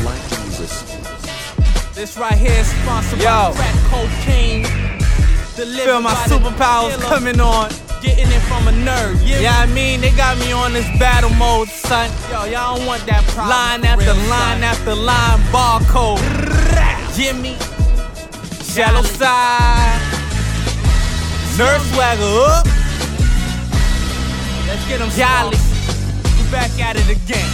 Black Jesus. This right here is sponsored by crack cocaine. Feel my superpowers coming on. Getting it from a nerd, yeah, I mean, they got me on this battle mode, son. Yo, y'all don't want that problem. Line after line after line, barcode. Jimmy, shallow side, nerd swagger up. Let's get them jolly. We back at it again.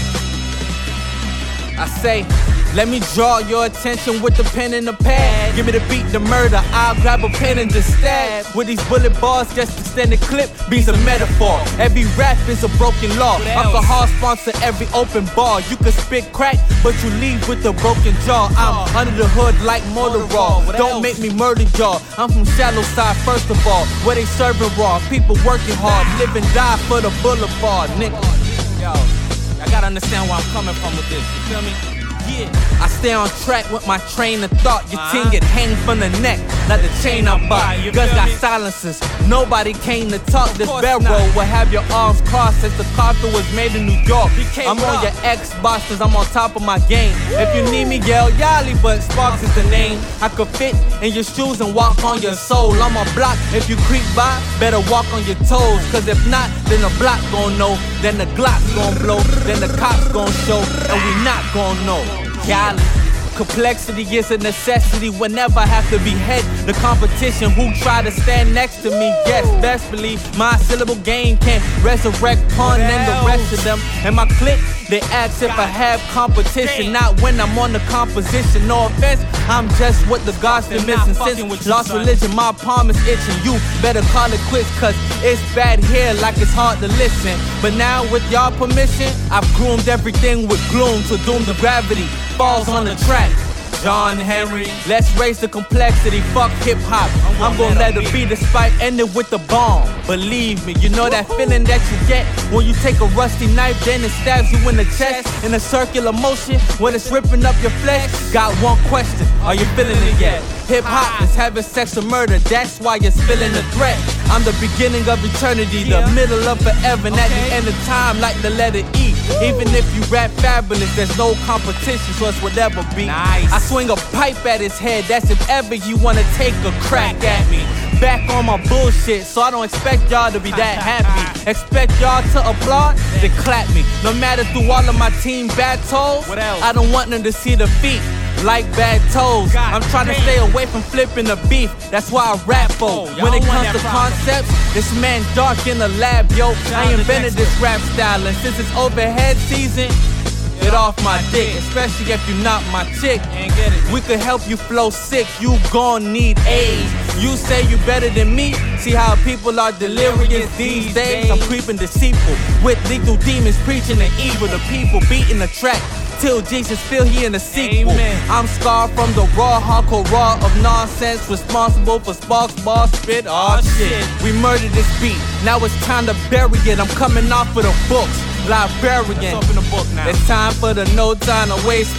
I say, let me draw your attention with the pen and the pad. Give me the beat, the murder, I'll grab a pen and just stab. With these bullet bars, just extended clip, beats a metaphor. Every rap is a broken law. Alcohol sponsor every open bar. You can spit crack, but you leave with a broken jaw. I'm under the hood like Motor Raw. Don't make me murder y'all. I'm from shallow side, first of all, where they serving raw. People working hard, live and die for the boulevard, nigga. Yo, I gotta understand where I'm coming from with this, you feel me? Yeah. I stay on track with my train of thought. Your ting get hang from the neck, like the chain I bought. Guns got silencers, nobody came to talk. This barrel will have your arms crossed since the coffin was made in New York. I'm on your Xbox cause I'm on top of my game. If you need me, yell Yali, but Sparks is the name. I could fit in your shoes and walk on your soul. I'm a block, if you creep by, better walk on your toes. Cause if not, then the block gon' know. Then the Glock's gon' blow, then the cops gon' show, and we not gon' know. Cali. Complexity is a necessity whenever I have to behead the competition who try to stand next to me. Yes, best believe my syllable game can resurrect Pun and the rest of them. And my clique, they ask if I have competition, not when I'm on the composition. No offense, I'm just what the gods been missing. Since lost religion, my palm is itching. You better call it quits, cause it's bad here like it's hard to listen. But now with y'all permission, I've groomed everything with gloom to doom the gravity falls on the track. John Henry, let's raise the complexity, fuck hip-hop. I'm gonna let it be despite ending with the bomb. Believe me, you know that feeling that you get when you take a rusty knife, then it stabs you in the chest in a circular motion when it's ripping up your flesh. Got one question, are you feeling it yet? Hip-hop is having sex or murder, that's why you're feeling the threat. I'm the beginning of eternity, the middle of forever, and at the end of time like the letter E. Even if you rap fabulous, there's no competition, so it's whatever be. I swing a pipe at his head, that's if ever you wanna take a crack at me. Back on my bullshit, so I don't expect y'all to be that happy. Expect y'all to applaud, then clap me. No matter through all of my team battles, I don't want them to see defeat like bad toes. I'm trying to stay away from flipping the beef, that's why I rap for. When it comes to concepts, this man dark in the lab, yo. I invented this rap style, and since it's overhead season, get off my dick, especially if you're not my chick. We could help you flow sick, you gon' need AIDS. You say you better than me, see how people are delirious these days. I'm creeping deceitful, with lethal demons preaching the evil. The people beating the track till Jesus feel he in the sequel. I'm scarred from the raw, hardcore raw of nonsense, responsible for Sparks, bars, spit, shit. We murdered this beat, now it's time to bury it. I'm coming off of the books, librarian. Open the book now. It's time for the no time to waste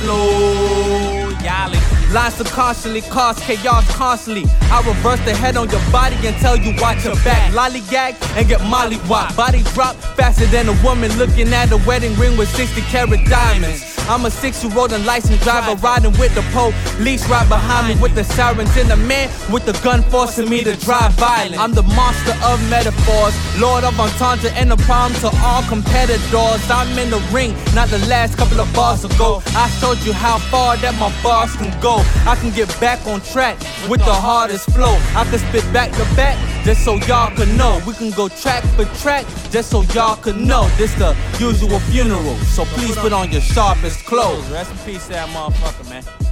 flow. Yali. Lines to constantly cause chaos constantly. I reverse the head on your body and tell you watch your back. Lollygag and get mollywop. Body drop faster than a woman looking at a wedding ring with 60-carat diamonds. I'm a 6-year-old and licensed driver riding with the police right behind me with the sirens and the man with the gun forcing me to drive violent. I'm the monster of metaphors, lord of entendre and the problem to all competitors. I'm in the ring, not the last couple of bars ago. I showed you how far that my bars can go. I can get back on track with the hardest flow. I can spit back to back just so y'all can know. We can go track for track just so y'all can know. This the usual funeral, so please put on your sharpest clothes. Rest in peace to that motherfucker, man.